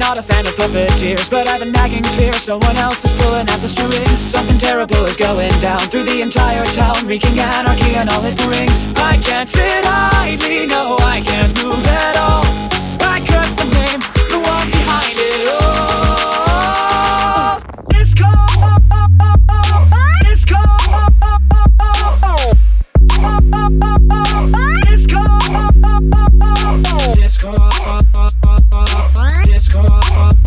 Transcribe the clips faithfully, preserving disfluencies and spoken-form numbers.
not a fan of puppeteers, but I've a nagging fear someone else is pulling at the strings. Something terrible is going down through the entire town, wreaking anarchy and all it brings. I can't sit idly, no, I can't move at all. I curse the name, the one behind it all. It's called, it's called, it's called Discord. Discord.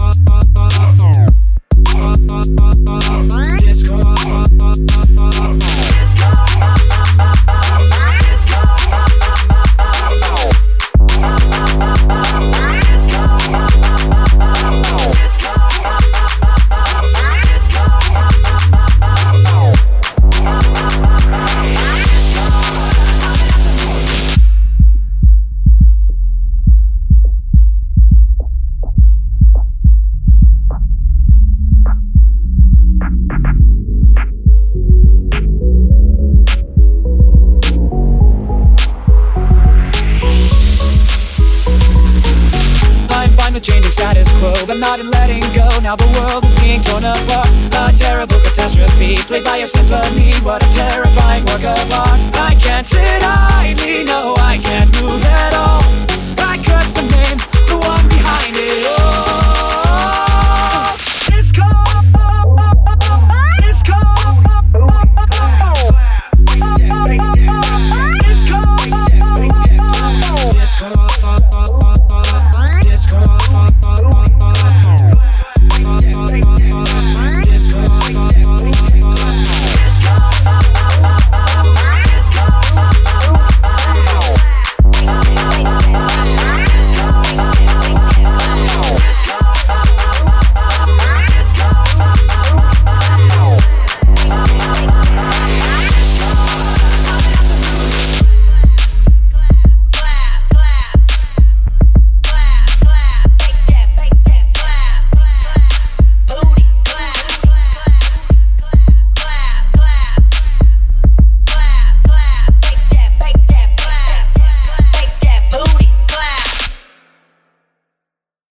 Changing status quo, but not in letting go. Now the world is being torn apart. A terrible catastrophe, played by a symphony. What a terrifying work of art. I can't sit idly, no, I can't move at all. I curse the name, the one behind it all. It's called, it's called, it's called, it's called.